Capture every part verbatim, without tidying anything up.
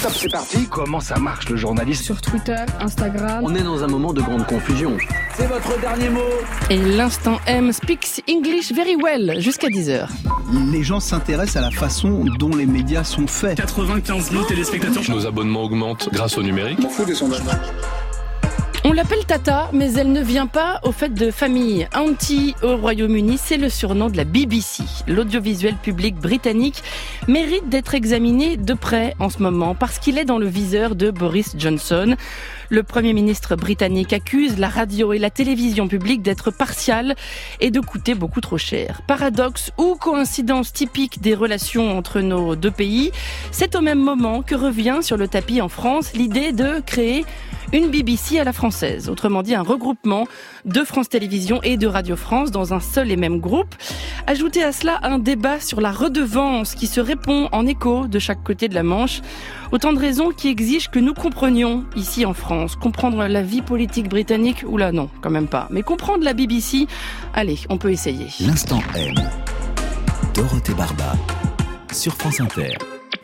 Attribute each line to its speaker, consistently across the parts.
Speaker 1: Top, c'est parti. Comment ça marche le journalisme?
Speaker 2: Sur Twitter, Instagram.
Speaker 3: On est dans un moment de grande confusion.
Speaker 4: C'est votre dernier mot.
Speaker 2: Et l'instant M speaks English very well, jusqu'à dix heures.
Speaker 5: Les gens s'intéressent à la façon dont les médias sont faits.
Speaker 6: quatre-vingt-quinze mille téléspectateurs.
Speaker 7: Nos abonnements augmentent grâce au numérique.
Speaker 1: On fout des sondages.
Speaker 2: On l'appelle Tata, mais elle ne vient pas au fait de famille. Auntie au Royaume-Uni, c'est le surnom de la B B C. L'audiovisuel public britannique mérite d'être examiné de près en ce moment parce qu'il est dans le viseur de Boris Johnson. Le Premier ministre britannique accuse la radio et la télévision publique d'être partiales et de coûter beaucoup trop cher. Paradoxe ou coïncidence typique des relations entre nos deux pays, c'est au même moment que revient sur le tapis en France l'idée de créer une B B C à la française. Autrement dit, un regroupement de France Télévisions et de Radio France dans un seul et même groupe. Ajoutez à cela un débat sur la redevance qui se répond en écho de chaque côté de la Manche. Autant de raisons qui exigent que nous comprenions ici en France. Comprendre la vie politique britannique, oula non, quand même pas. Mais comprendre la B B C, allez, on peut essayer.
Speaker 8: L'instant M. Dorothée Barba sur France Inter.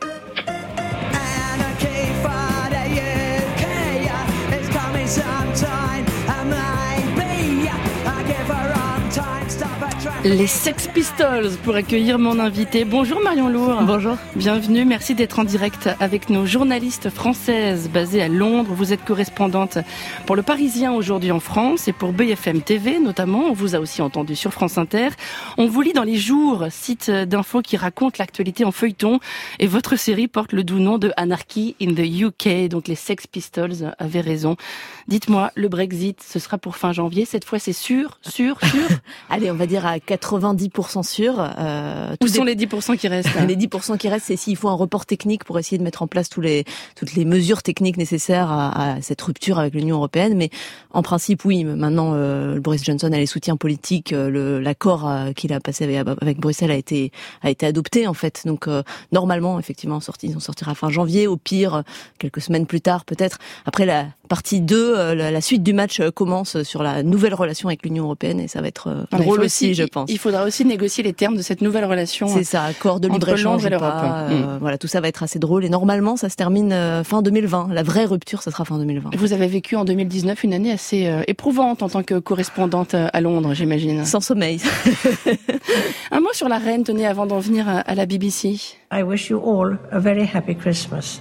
Speaker 2: Les Sex Pistols pour accueillir mon invité. Bonjour Marion Lourd.
Speaker 9: Bonjour.
Speaker 2: Bienvenue, merci d'être en direct avec nos journalistes françaises basées à Londres. Vous êtes correspondante pour Le Parisien aujourd'hui en France et pour B F M T V notamment. On vous a aussi entendu sur France Inter. On vous lit dans Les Jours, site d'infos qui raconte l'actualité en feuilleton. Et votre série porte le doux nom de Anarchy in the U K. Donc les Sex Pistols avaient raison. Dites-moi, le Brexit, ce sera pour fin janvier. Cette fois, c'est sûr, sûr, sûr.
Speaker 9: Allez, on va dire à quatre-vingt-dix pour cent sûr. Euh,
Speaker 2: Où sont les dix pour cent qui restent?
Speaker 9: Les dix pour cent qui restent, c'est s'il faut un report technique pour essayer de mettre en place tous les, toutes les mesures techniques nécessaires à, à cette rupture avec l'Union européenne. Mais en principe, oui. Maintenant, euh, Boris Johnson a les soutiens politiques. Le, l'accord euh, qu'il a passé avec, avec Bruxelles a été a été adopté en fait. Donc euh, normalement, effectivement, sorti, ils ont sortira fin janvier. Au pire, quelques semaines plus tard, peut-être. Après la partie deux, euh, la, la suite du match euh, commence sur la nouvelle relation avec l'Union européenne et ça va être euh,
Speaker 2: voilà,
Speaker 9: drôle aussi,
Speaker 2: aussi,
Speaker 9: je pense.
Speaker 2: Il faudra aussi négocier les termes de cette nouvelle relation.
Speaker 9: C'est ça, accord de libre-échange ou pas. Euh, mmh. Voilà, tout ça va être assez drôle. Et normalement, ça se termine euh, fin deux mille vingt. La vraie rupture, ça sera fin deux mille vingt.
Speaker 2: Vous avez vécu en deux mille dix-neuf une année assez euh, éprouvante en tant que correspondante à Londres, j'imagine.
Speaker 9: Sans sommeil.
Speaker 2: Un mot sur la reine, tenez, avant d'en venir à, à la B B C.
Speaker 10: I wish you all a very happy Christmas.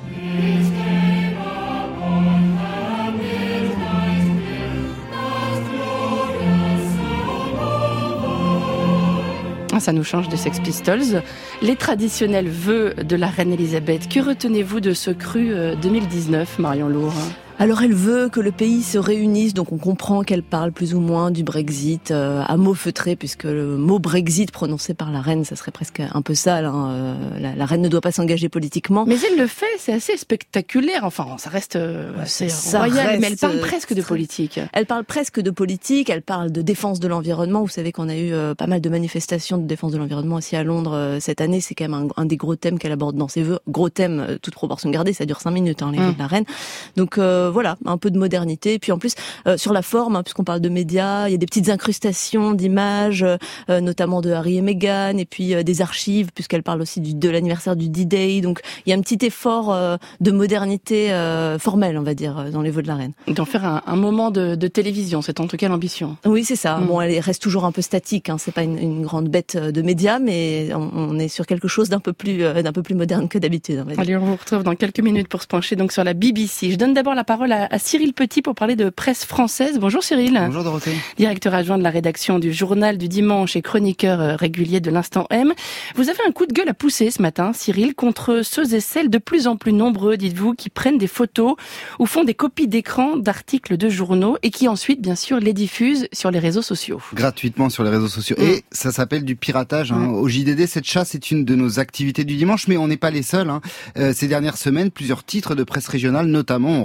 Speaker 2: Ça nous change des Sex Pistols. Les traditionnels vœux de la reine Elisabeth. Que retenez-vous de ce cru deux mille dix-neuf, Marion Lourd?
Speaker 9: Alors elle veut que le pays se réunisse, donc on comprend qu'elle parle plus ou moins du Brexit euh, à mots feutrés, puisque le mot Brexit prononcé par la reine, ça serait presque un peu sale. Hein. Euh, la, la reine ne doit pas s'engager politiquement.
Speaker 2: Mais elle le fait, c'est assez spectaculaire. Enfin, ça reste euh, c'est
Speaker 9: ça
Speaker 2: royal,
Speaker 9: reste,
Speaker 2: mais elle parle presque de politique.
Speaker 9: Elle parle presque de politique, elle parle de défense de l'environnement. Vous savez qu'on a eu euh, pas mal de manifestations de défense de l'environnement aussi à Londres euh, cette année. C'est quand même un, un des gros thèmes qu'elle aborde dans ses vœux. Gros thème, euh, toute proportion gardée, ça dure cinq minutes, hein, les vœux mmh. de la reine. Donc euh, voilà, un peu de modernité. Et puis en plus, euh, sur la forme, hein, puisqu'on parle de médias, il y a des petites incrustations d'images, euh, notamment de Harry et Meghan, et puis euh, des archives, puisqu'elle parle aussi du, de l'anniversaire du D-Day. Donc il y a un petit effort euh, de modernité euh, formelle, on va dire, dans les vœux de la reine.
Speaker 2: D'en faire un, un moment de, de télévision, c'est en tout cas l'ambition.
Speaker 9: Oui, c'est ça.
Speaker 2: Mmh.
Speaker 9: Bon, elle reste toujours un peu statique. Hein. C'est pas une, une grande bête de médias, mais on, on est sur quelque chose d'un peu plus, euh, d'un peu plus moderne que d'habitude. On
Speaker 2: Allez, on vous retrouve dans quelques minutes pour se pencher donc sur la B B C. Je donne d'abord la parole à, à Cyril Petit pour parler de presse française. Bonjour Cyril.
Speaker 11: Bonjour Dorothée.
Speaker 2: Directeur adjoint de la rédaction du Journal du Dimanche et chroniqueur régulier de l'Instant M. Vous avez un coup de gueule à pousser ce matin, Cyril, contre ceux et celles de plus en plus nombreux, dites-vous, qui prennent des photos ou font des copies d'écran d'articles de journaux et qui ensuite, bien sûr, les diffusent sur les réseaux sociaux.
Speaker 11: Gratuitement sur les réseaux sociaux. Mmh. Et ça s'appelle du piratage. Hein.
Speaker 2: Mmh.
Speaker 11: Au J D D, cette chasse est une de nos activités du dimanche, mais on n'est pas les seuls. Hein. Euh, ces dernières semaines, plusieurs titres de presse régionale, notamment, ont rejoint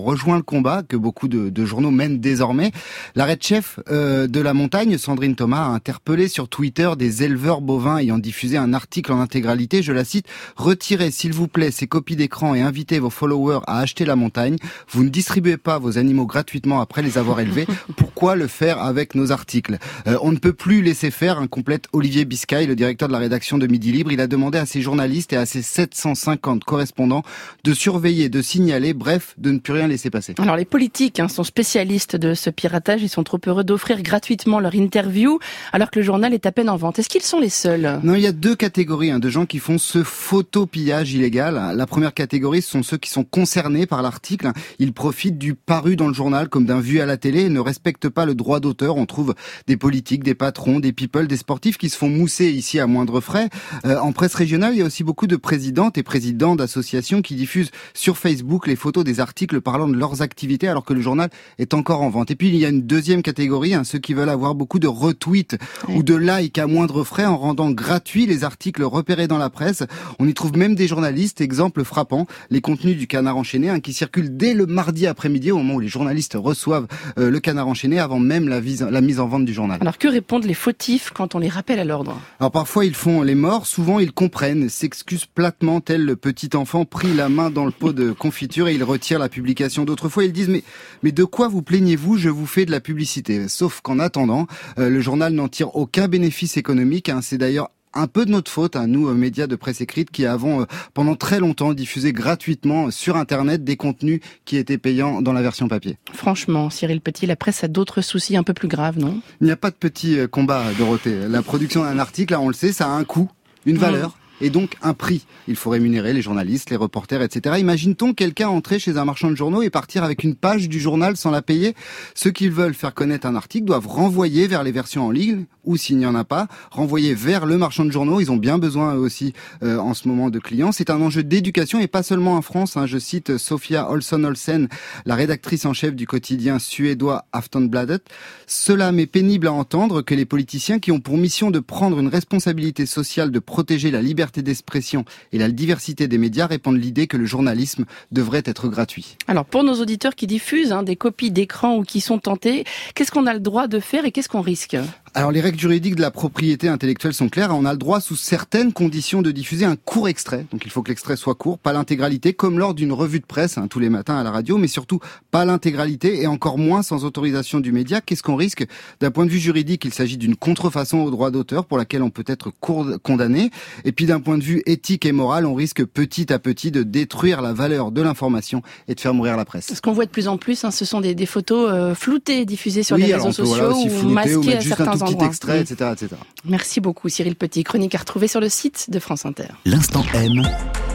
Speaker 11: le combat que beaucoup de, de journaux mènent désormais. La red chef euh, de la montagne, Sandrine Thomas, a interpellé sur Twitter des éleveurs bovins ayant diffusé un article en intégralité. Je la cite: « Retirez s'il vous plaît ces copies d'écran et invitez vos followers à acheter la montagne. Vous ne distribuez pas vos animaux gratuitement après les avoir élevés. Pourquoi le faire avec nos articles ?» euh, On ne peut plus laisser faire, un complète Olivier Biscay, le directeur de la rédaction de Midi Libre. Il a demandé à ses journalistes et à ses sept cent cinquante correspondants de surveiller, de signaler, bref, de ne plus rien laisser passer.
Speaker 2: Alors les politiques hein, sont spécialistes de ce piratage. Ils sont trop heureux d'offrir gratuitement leur interview alors que le journal est à peine en vente. Est-ce qu'ils sont les seuls ?
Speaker 11: Non, il y a deux catégories hein, de gens qui font ce photopillage illégal. La première catégorie, ce sont ceux qui sont concernés par l'article. Ils profitent du paru dans le journal comme d'un vu à la télé et ne respectent pas le droit d'auteur. On trouve des politiques, des patrons, des people, des sportifs qui se font mousser ici à moindre frais. Euh, en presse régionale, il y a aussi beaucoup de présidentes et présidents d'associations qui diffusent sur Facebook les photos des articles parlant de leurs activités alors que le journal est encore en vente. Et puis il y a une deuxième catégorie, hein, ceux qui veulent avoir beaucoup de retweets oui. ou de likes à moindre frais en rendant gratuits les articles repérés dans la presse. On y trouve même des journalistes, exemple frappant, les contenus du Canard enchaîné hein, qui circulent dès le mardi après-midi au moment où les journalistes reçoivent euh, le Canard enchaîné avant même la, vis- la mise en vente du journal.
Speaker 2: Alors que répondent les fautifs quand on les rappelle à l'ordre ?
Speaker 11: Alors parfois ils font les morts, souvent ils comprennent, s'excusent platement tel le petit enfant pris la main dans le pot de confiture et ils retirent la publication. D'autres fois ils disent mais, mais de quoi vous plaignez-vous, je vous fais de la publicité. Sauf qu'en attendant, euh, le journal n'en tire aucun bénéfice économique. Hein. C'est d'ailleurs un peu de notre faute, hein, nous, médias de presse écrite, qui avons euh, pendant très longtemps diffusé gratuitement sur Internet des contenus qui étaient payants dans la version papier.
Speaker 2: Franchement, Cyril Petit, la presse a d'autres soucis un peu plus graves, non ?
Speaker 11: Il n'y a pas de petit euh, combat, Dorothée. La production d'un article, là, on le sait, ça a un coût, une valeur. Mmh. Et donc un prix. Il faut rémunérer les journalistes, les reporters, et cetera. Imagine-t-on quelqu'un entrer chez un marchand de journaux et partir avec une page du journal sans la payer ? Ceux qui veulent faire connaître un article doivent renvoyer vers les versions en ligne, ou s'il n'y en a pas, renvoyer vers le marchand de journaux. Ils ont bien besoin eux aussi euh, en ce moment de clients. C'est un enjeu d'éducation et pas seulement en France. Hein. Je cite Sofia Olsson-Olsen, la rédactrice en chef du quotidien suédois Aftonbladet. Cela m'est pénible à entendre que les politiciens qui ont pour mission de prendre une responsabilité sociale de protéger la liberté d'expression et la diversité des médias répandent l'idée que le journalisme devrait être gratuit.
Speaker 2: Alors pour nos auditeurs qui diffusent hein, des copies d'écran ou qui sont tentés, qu'est-ce qu'on a le droit de faire et qu'est-ce qu'on risque ?
Speaker 11: Alors les règles juridiques de la propriété intellectuelle sont claires. On a le droit sous certaines conditions de diffuser un court extrait. Donc il faut que l'extrait soit court, pas l'intégralité, comme lors d'une revue de presse hein, tous les matins à la radio, mais surtout pas l'intégralité et encore moins sans autorisation du média. Qu'est-ce qu'on risque ? D'un point de vue juridique, il s'agit d'une contrefaçon au droit d'auteur pour laquelle on peut être condamné. Et puis d'un point de vue éthique et moral, on risque petit à petit de détruire la valeur de l'information et de faire mourir la presse.
Speaker 2: Ce qu'on voit de plus en plus, hein, ce sont des, des photos euh, floutées diffusées sur oui, les réseaux sociaux
Speaker 11: voilà, aussi
Speaker 2: ou masquées
Speaker 11: ou
Speaker 2: à
Speaker 11: juste
Speaker 2: certains
Speaker 11: un tout petit
Speaker 2: endroits.
Speaker 11: Extrait, et cetera, et cetera.
Speaker 2: Merci beaucoup Cyril Petit, chronique à retrouver sur le site de France Inter.
Speaker 8: L'instant M,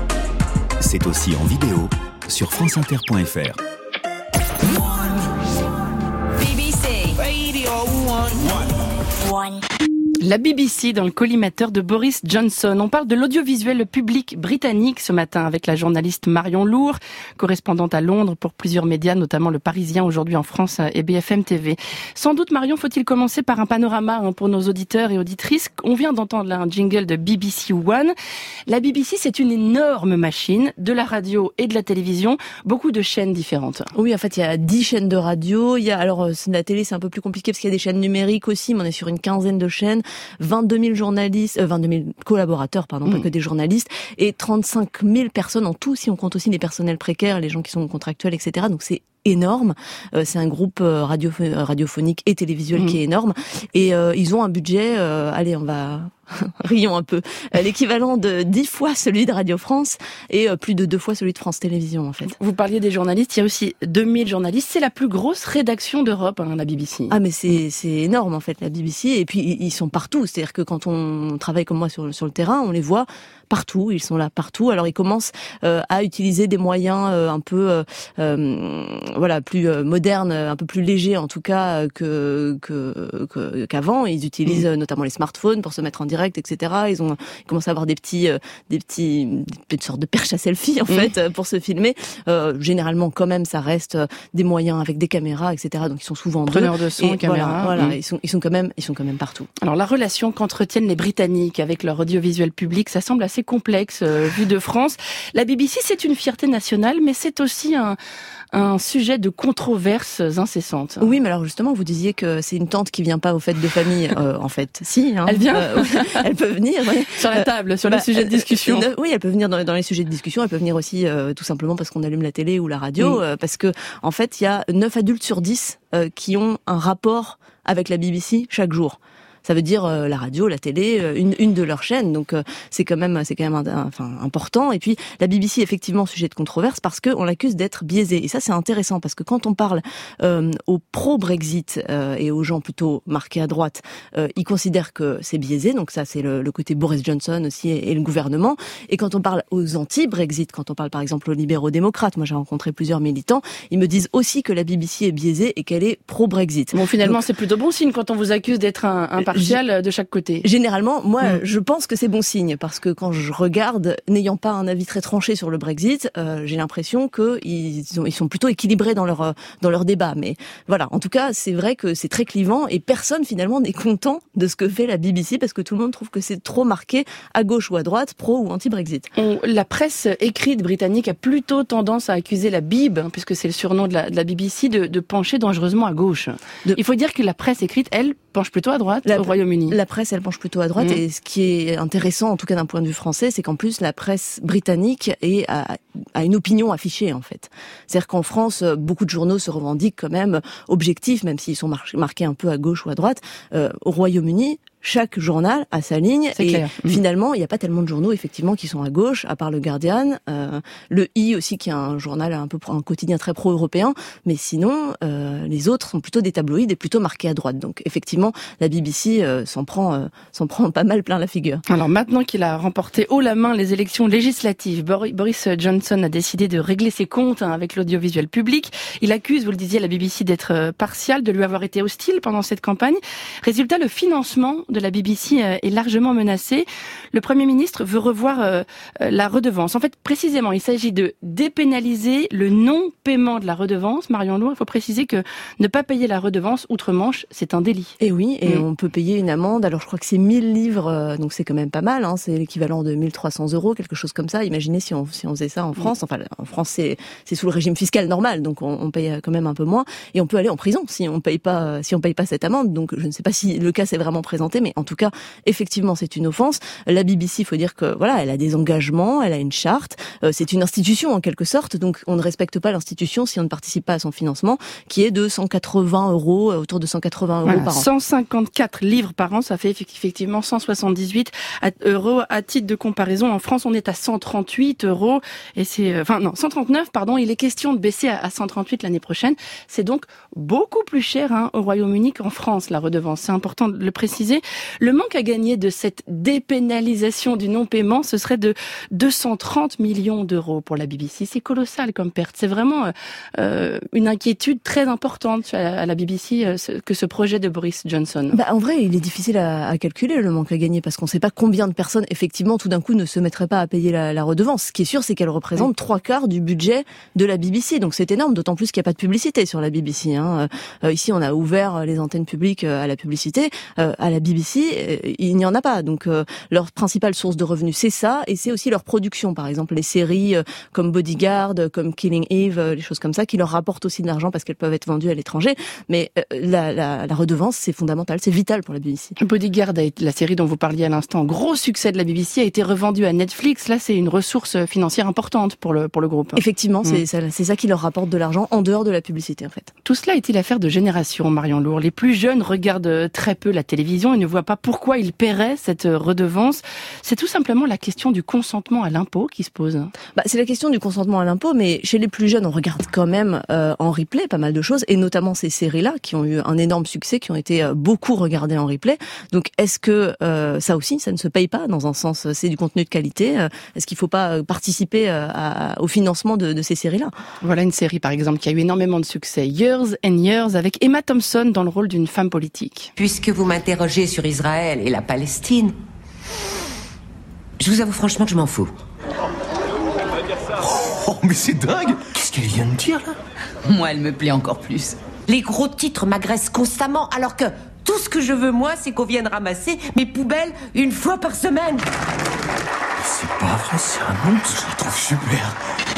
Speaker 8: c'est aussi en vidéo sur franceinter point f r.
Speaker 4: B B C Radio One.
Speaker 2: La B B C dans le collimateur de Boris Johnson. On parle de l'audiovisuel public britannique ce matin avec la journaliste Marion Lourd, correspondante à Londres pour plusieurs médias, notamment Le Parisien aujourd'hui en France et B F M T V. Sans doute, Marion, faut-il commencer par un panorama hein, pour nos auditeurs et auditrices. On vient d'entendre là un jingle de B B C One. La B B C, c'est une énorme machine de la radio et de la télévision, beaucoup de chaînes différentes.
Speaker 9: Oui, en fait, il y a dix chaînes de radio. Il y a alors la télé, c'est un peu plus compliqué parce qu'il y a des chaînes numériques aussi, mais on est sur une quinzaine de chaînes. vingt-deux mille journalistes, euh, vingt-deux mille collaborateurs, pardon, mmh. pas que des journalistes, et trente-cinq mille personnes en tout, si on compte aussi les personnels précaires, les gens qui sont contractuels, et cetera. Donc c'est énorme. Euh, c'est un groupe euh, radio, radiophonique et télévisuel mmh. qui est énorme. Et euh, ils ont un budget, euh, allez, on va... rions un peu, l'équivalent de dix fois celui de Radio France et plus de deux fois celui de France Télévisions en fait.
Speaker 2: Vous parliez des journalistes, il y a aussi deux mille journalistes, c'est la plus grosse rédaction d'Europe, hein, la B B C.
Speaker 9: Ah mais c'est c'est énorme en fait la B B C et puis ils sont partout, c'est-à-dire que quand on travaille comme moi sur sur le terrain, on les voit partout, ils sont là partout. Alors ils commencent euh, à utiliser des moyens euh, un peu euh, euh, voilà, plus euh, modernes, un peu plus légers en tout cas que que, que qu'avant, ils utilisent mmh. notamment les smartphones pour se mettre en direct, et cetera. Ils ont ils commencent à avoir des petits euh, des petits des sortes de perches à selfie en fait mmh. pour se filmer. Euh, généralement quand même ça reste euh, des moyens avec des caméras, et cetera. Donc ils sont souvent
Speaker 2: preneurs de son,
Speaker 9: et
Speaker 2: caméra.
Speaker 9: Voilà, voilà
Speaker 2: mmh.
Speaker 9: ils sont ils sont quand même ils sont quand même partout.
Speaker 2: Alors la relation qu'entretiennent les Britanniques avec leur audiovisuel public, ça semble assez complexe euh, vu de France. La B B C c'est une fierté nationale, mais c'est aussi un un sujet de controverses incessantes.
Speaker 9: Oui, mais alors justement, vous disiez que c'est une tante qui vient pas aux fêtes de famille. Euh, en fait, si. Hein.
Speaker 2: Elle vient.
Speaker 9: Euh, elle peut venir. Oui.
Speaker 2: Sur la table, sur bah, les sujets de discussion.
Speaker 9: Euh, oui, elle peut venir dans, dans les sujets de discussion. Elle peut venir aussi euh, tout simplement parce qu'on allume la télé ou la radio, mmh. euh, parce que en fait, il y a neuf adultes sur dix euh, qui ont un rapport avec la B B C chaque jour. Ça veut dire euh, la radio, la télé, euh, une, une de leurs chaînes. Donc euh, c'est quand même, c'est quand même un, un, enfin, important. Et puis la B B C est effectivement sujet de controverse parce que on l'accuse d'être biaisée. Et ça c'est intéressant parce que quand on parle euh, aux pro-Brexit euh, et aux gens plutôt marqués à droite, euh, ils considèrent que c'est biaisé. Donc ça c'est le, le côté Boris Johnson aussi et, et le gouvernement. Et quand on parle aux anti-Brexit, quand on parle par exemple aux libéraux-démocrates, moi j'ai rencontré plusieurs militants, ils me disent aussi que la B B C est biaisée et qu'elle est pro-Brexit.
Speaker 2: Bon finalement donc, c'est plutôt bon signe quand on vous accuse d'être un, un de chaque côté.
Speaker 9: Généralement, moi, mmh. je pense que c'est bon signe parce que quand je regarde, n'ayant pas un avis très tranché sur le Brexit, euh, j'ai l'impression que ils sont, ils sont plutôt équilibrés dans leur dans leur débat. Mais voilà, en tout cas, c'est vrai que c'est très clivant et personne finalement n'est content de ce que fait la B B C parce que tout le monde trouve que c'est trop marqué à gauche ou à droite, pro ou anti-Brexit.
Speaker 2: On, la presse écrite britannique a plutôt tendance à accuser la Bib, hein, puisque c'est le surnom de la, de la B B C, de, de pencher dangereusement à gauche. De... Il faut dire que la presse écrite, elle, penche plutôt à droite la, au Royaume-Uni.
Speaker 9: La presse, elle penche plutôt à droite, mmh. et ce qui est intéressant, en tout cas d'un point de vue français, c'est qu'en plus la presse britannique est a, a une opinion affichée en fait. C'est-à-dire qu'en France, beaucoup de journaux se revendiquent quand même objectifs, même s'ils sont mar- marqués un peu à gauche ou à droite. Euh, au Royaume-Uni, chaque journal a sa ligne
Speaker 2: c'est
Speaker 9: et
Speaker 2: clair.
Speaker 9: Finalement, il n'y a pas tellement de journaux effectivement qui sont à gauche, à part le Guardian, euh, le I aussi qui est un journal un peu un quotidien très pro-européen, mais sinon euh, les autres sont plutôt des tabloïds et plutôt marqués à droite. Donc effectivement, la B B C euh, s'en prend euh, s'en prend pas mal plein la figure.
Speaker 2: Alors maintenant qu'il a remporté haut la main les élections législatives, Boris Johnson a décidé de régler ses comptes hein, avec l'audiovisuel public. Il accuse, vous le disiez, la B B C d'être partiale, de lui avoir été hostile pendant cette campagne. Résultat, le financement de la B B C est largement menacé. Le Premier ministre veut revoir euh, la redevance. En fait, précisément, il s'agit de dépénaliser le non-paiement de la redevance. Marion Lourd, il faut préciser que ne pas payer la redevance outre-Manche, c'est un délit.
Speaker 9: Et oui, et mmh. on peut payer une amende. Alors, je crois que c'est mille livres, euh, donc c'est quand même pas mal. Hein, c'est l'équivalent de mille trois cents euros, quelque chose comme ça. Imaginez si on, si on faisait ça en France. Enfin, en France, c'est, c'est sous le régime fiscal normal, donc on, on paye quand même un peu moins. Et on peut aller en prison si on paye pas, si on paye pas cette amende. Donc, je ne sais pas si le cas s'est vraiment présenté, mais en tout cas, effectivement, c'est une offense. La B B C, il faut dire que voilà, elle a des engagements, elle a une charte. Euh, c'est une institution en quelque sorte, donc on ne respecte pas l'institution si on ne participe pas à son financement, qui est de cent quatre-vingts euros, autour de cent quatre-vingts euros
Speaker 2: voilà,
Speaker 9: par an.
Speaker 2: cent cinquante-quatre livres par an, ça fait effectivement cent soixante-dix-huit euros. À titre de comparaison, en France, on est à cent trente-huit euros, et c'est, enfin non, cent trente-neuf, pardon. Il est question de baisser à cent trente-huit l'année prochaine. C'est donc beaucoup plus cher hein, au Royaume-Uni qu'en France, la redevance. C'est important de le préciser. Le manque à gagner de cette dépénalisation du non-paiement, ce serait de deux cent trente millions d'euros pour la B B C. C'est colossal comme perte. C'est vraiment euh, une inquiétude très importante à la B B C euh, que ce projet de Boris Johnson.
Speaker 9: Bah, en vrai, il est difficile à, à calculer le manque à gagner parce qu'on ne sait pas combien de personnes, effectivement, tout d'un coup, ne se mettraient pas à payer la, la redevance. Ce qui est sûr, c'est qu'elle représente oui. trois quarts du budget de la B B C. Donc c'est énorme, d'autant plus qu'il n'y a pas de publicité sur la B B C. Hein. Euh, ici, on a ouvert les antennes publiques à la publicité. Euh, à la B B C, euh, il n'y en a pas. Donc euh, leur principale source de revenus, c'est ça, et c'est aussi leur production. Par exemple, les séries euh, comme Bodyguard, comme Killing Eve, euh, les choses comme ça, qui leur rapportent aussi de l'argent parce qu'elles peuvent être vendues à l'étranger. Mais euh, la, la, la redevance, c'est fondamental, c'est vital pour la B B C.
Speaker 2: Bodyguard, la série dont vous parliez à l'instant, gros succès de la B B C, a été revendue à Netflix. Là, c'est une ressource financière importante pour le pour le groupe.
Speaker 9: Effectivement, mmh. c'est, ça, c'est ça qui leur rapporte de l'argent en dehors de la publicité, en fait.
Speaker 2: Tout cela est-il affaire de génération, Marion Lourd? Les plus jeunes regardent très peu la télévision et ne voient pas pourquoi ils paieraient cette redevance. C'est tout simplement la question du consentement à l'impôt qui se pose.
Speaker 9: Bah, c'est la question du consentement à l'impôt, mais chez les plus jeunes, on regarde quand même euh, en replay pas mal de choses, et notamment ces séries-là qui ont eu un énorme succès, qui ont été euh, beaucoup regardées en replay. Donc, est-ce que euh, ça aussi, ça ne se paye pas dans un sens, c'est du contenu de qualité? euh, Est-ce qu'il ne faut pas participer euh, à, au financement de, de ces séries-là?
Speaker 2: Voilà une série, par exemple, qui a eu énormément de succès, Years and Years, avec Emma Thompson dans le rôle d'une femme politique.
Speaker 12: Puisque vous m'interrogez sur Israël et la Palestine, je vous avoue franchement que je m'en fous.
Speaker 13: Oh, mais c'est dingue! Qu'est-ce qu'elle vient de dire, là?
Speaker 12: Moi, elle me plaît encore plus. Les gros titres m'agressent constamment, alors que tout ce que je veux, moi, c'est qu'on vienne ramasser mes poubelles une fois par semaine.
Speaker 13: C'est pas vrai, c'est un monstre, je le trouve super.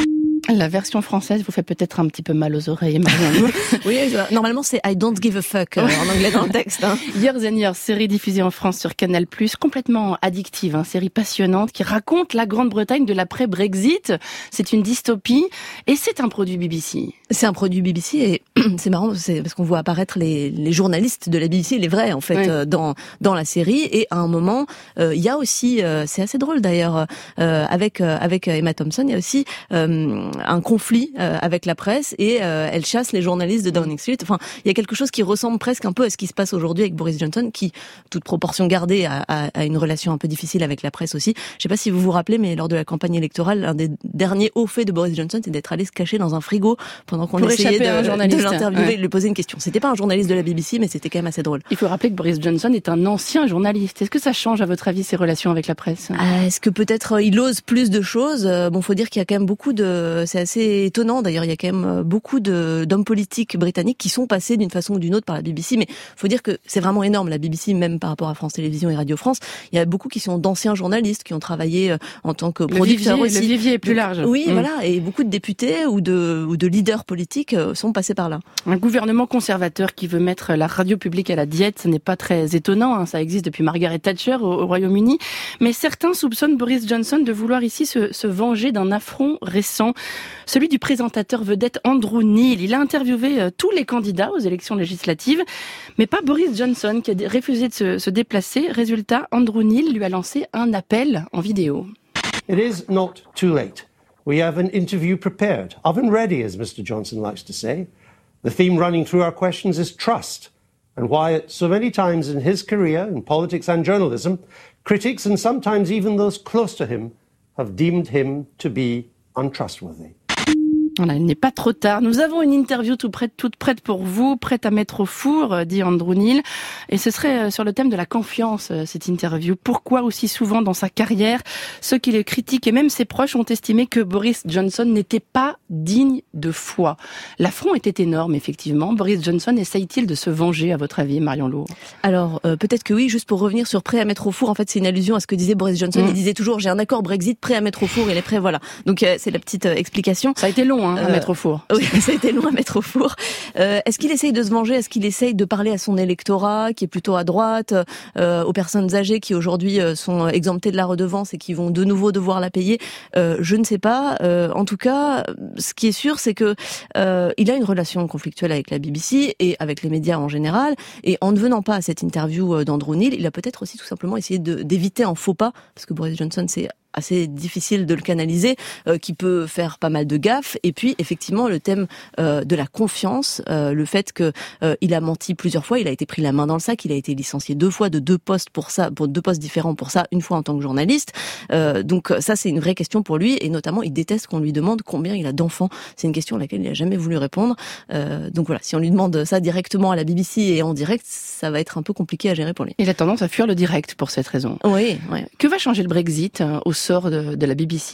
Speaker 2: La version française vous fait peut-être un petit peu mal aux oreilles, Marianne.
Speaker 9: Oui, normalement c'est I don't give a fuck euh, en anglais dans le texte. Hein.
Speaker 2: Years and Years, série diffusée en France sur Canal plus, complètement addictive, hein, série passionnante qui raconte la Grande-Bretagne de l'après-Brexit. C'est une dystopie et c'est un produit B B C.
Speaker 9: C'est un produit B B C et c'est marrant c'est parce qu'on voit apparaître les, les journalistes de la B B C, les vrais en fait, oui. euh, dans dans la série. Et à un moment, il euh, y a aussi, euh, c'est assez drôle d'ailleurs, euh, avec euh, avec Emma Thompson, il y a aussi euh, un conflit euh, avec la presse et euh, elle chasse les journalistes de Downing Street. Enfin, il y a quelque chose qui ressemble presque un peu à ce qui se passe aujourd'hui avec Boris Johnson, qui, toute proportion gardée, a, a, a une relation un peu difficile avec la presse aussi. Je sais pas si vous vous rappelez, mais lors de la campagne électorale, l'un des derniers hauts faits de Boris Johnson, c'est d'être allé se cacher dans un frigo pendant qu'on
Speaker 2: Pour
Speaker 9: essayait de, de l'interviewer,
Speaker 2: ouais.
Speaker 9: de lui poser une question. C'était pas un journaliste de la B B C, mais c'était quand même assez drôle.
Speaker 2: Il faut rappeler que Boris Johnson est un ancien journaliste. Est-ce que ça change, à votre avis, ses relations avec la presse ?
Speaker 9: euh, Est-ce que peut-être euh, il ose plus de choses ? euh, Bon, faut dire qu'il y a quand même beaucoup de... C'est assez étonnant, d'ailleurs, il y a quand même beaucoup de, d'hommes politiques britanniques qui sont passés d'une façon ou d'une autre par la B B C, mais faut dire que c'est vraiment énorme, la B B C, même par rapport à France Télévisions et Radio France. Il y a beaucoup qui sont d'anciens journalistes, qui ont travaillé en tant que producteurs aussi.
Speaker 2: Le vivier est plus large.
Speaker 9: Oui, mmh. voilà, et beaucoup de députés ou de, ou de leaders politiques sont passés par là.
Speaker 2: Un gouvernement conservateur qui veut mettre la radio publique à la diète, ce n'est pas très étonnant, hein, ça existe depuis Margaret Thatcher au, au Royaume-Uni, mais certains soupçonnent Boris Johnson de vouloir ici se, se venger d'un affront récent, celui du présentateur vedette Andrew Neil. Il a interviewé euh, tous les candidats aux élections législatives, mais pas Boris Johnson qui a refusé de se, se déplacer. Résultat, Andrew Neil lui a lancé un appel en vidéo.
Speaker 14: It is not too late. We have an interview prepared, oven ready, as Mister Johnson likes to say. The theme running through our questions is trust, and why at so many times in his career in politics and journalism, critics and sometimes even those close to him have deemed him to be untrustworthy.
Speaker 2: Voilà, il n'est pas trop tard. Nous avons une interview tout prête, toute prête pour vous, prête à mettre au four, dit Andrew Neil. Et ce serait sur le thème de la confiance, cette interview. Pourquoi aussi souvent dans sa carrière, ceux qui le critiquent et même ses proches ont estimé que Boris Johnson n'était pas digne de foi. L'affront était énorme, effectivement. Boris Johnson essaye-t-il de se venger, à votre avis, Marion Lourd ?
Speaker 9: Alors, euh, peut-être que oui, juste pour revenir sur prêt à mettre au four, en fait, c'est une allusion à ce que disait Boris Johnson. Mmh. Il disait toujours, j'ai un accord Brexit prêt à mettre au four, il est prêt, voilà. Donc, euh, c'est la petite euh, explication.
Speaker 2: Ça a été long, hein, à euh, mettre au four.
Speaker 9: Oui, ça a été long à mettre au four. Euh, est-ce qu'il essaye de se venger ? Est-ce qu'il essaye de parler à son électorat, qui est plutôt à droite, euh, aux personnes âgées qui aujourd'hui euh, sont exemptées de la redevance et qui vont de nouveau devoir la payer ? euh, Je ne sais pas. Euh, en tout cas, ce qui est sûr, c'est que euh, il a une relation conflictuelle avec la B B C et avec les médias en général. Et en ne venant pas à cette interview d'Andrew Neil, il a peut-être aussi tout simplement essayé de, d'éviter un faux pas, parce que Boris Johnson, c'est assez difficile de le canaliser, euh, qui peut faire pas mal de gaffes. Et puis effectivement le thème euh, de la confiance, euh, le fait que euh, il a menti plusieurs fois, il a été pris la main dans le sac, il a été licencié deux fois de deux postes pour ça, pour deux postes différents pour ça, une fois en tant que journaliste. Euh, donc ça c'est une vraie question pour lui, et notamment il déteste qu'on lui demande combien il a d'enfants. C'est une question à laquelle il a jamais voulu répondre. Euh, donc voilà, si on lui demande ça directement à la B B C et en direct, ça va être un peu compliqué à gérer pour lui.
Speaker 2: Il a tendance à fuir le direct pour cette raison.
Speaker 9: Oui, oui.
Speaker 2: Que va changer le Brexit euh, au sort de, de la B B C ?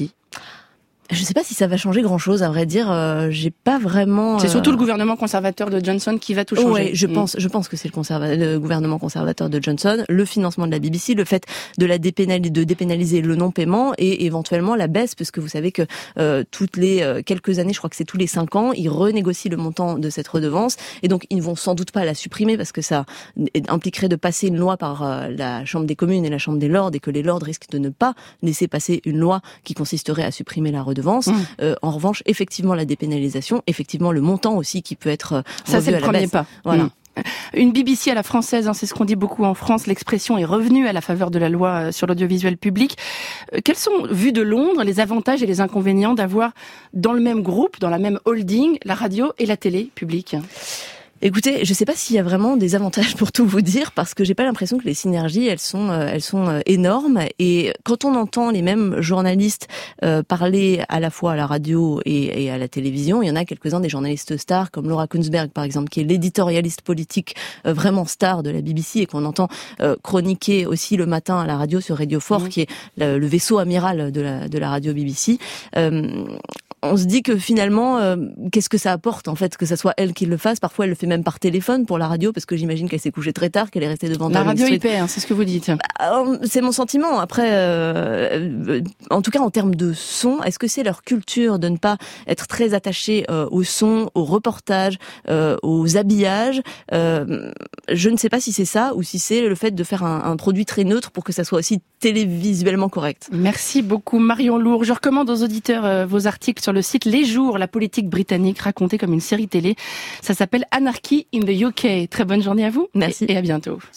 Speaker 9: Je sais pas si ça va changer grand-chose, à vrai dire. Euh, j'ai pas vraiment.
Speaker 2: C'est surtout le gouvernement conservateur de Johnson qui va tout changer.
Speaker 9: Oui, je pense, je pense que c'est le, conserva- le gouvernement conservateur de Johnson, le financement de la B B C, le fait de la dépénaliser, de dépénaliser le non-paiement et éventuellement la baisse, parce que vous savez que euh, toutes les euh, quelques années, je crois que c'est tous les cinq ans, ils renégocient le montant de cette redevance, et donc ils ne vont sans doute pas la supprimer parce que ça impliquerait de passer une loi par euh, la Chambre des communes et la Chambre des lords, et que les lords risquent de ne pas laisser passer une loi qui consisterait à supprimer la redevance. Mmh. Euh, en revanche, effectivement, la dépénalisation, effectivement, le montant aussi qui peut être revu
Speaker 2: ça, c'est le
Speaker 9: à la
Speaker 2: premier
Speaker 9: baisse.
Speaker 2: pas.
Speaker 9: Voilà.
Speaker 2: Mmh. Une B B C à la française, hein, c'est ce qu'on dit beaucoup en France. L'expression est revenue à la faveur de la loi sur l'audiovisuel public. Euh, quels sont, vus de Londres, les avantages et les inconvénients d'avoir dans le même groupe, dans la même holding, la radio et la télé publique ?
Speaker 9: Écoutez, je sais pas s'il y a vraiment des avantages pour tout vous dire, parce que j'ai pas l'impression que les synergies, elles sont, euh, elles sont euh, énormes. Et quand on entend les mêmes journalistes euh, parler à la fois à la radio et, et à la télévision, il y en a quelques-uns des journalistes stars, comme Laura Kuenssberg par exemple, qui est l'éditorialiste politique euh, vraiment star de la B B C et qu'on entend euh, chroniquer aussi le matin à la radio sur Radio four, mmh. qui est le, le vaisseau amiral de la, de la radio B B C. Euh, on se dit que finalement, euh, qu'est-ce que ça apporte en fait que ça soit elle qui le fasse. Parfois, elle le fait même par téléphone pour la radio, parce que j'imagine qu'elle s'est couchée très tard, qu'elle est restée devant
Speaker 2: la radio
Speaker 9: Street.
Speaker 2: I P, hein, c'est ce que vous dites.
Speaker 9: Euh, c'est mon sentiment. Après, euh, en tout cas en termes de son, est-ce que c'est leur culture de ne pas être très attachée euh, au son, au reportage, euh, aux habillages? euh, Je ne sais pas si c'est ça ou si c'est le fait de faire un, un produit très neutre pour que ça soit aussi télévisuellement correct.
Speaker 2: Merci beaucoup Marion Lourd. Je recommande aux auditeurs euh, vos articles sur le site Les Jours, la politique britannique racontée comme une série télé. Ça s'appelle Anarchy in the U K. Très bonne journée à vous.
Speaker 9: Merci.
Speaker 2: Et à bientôt.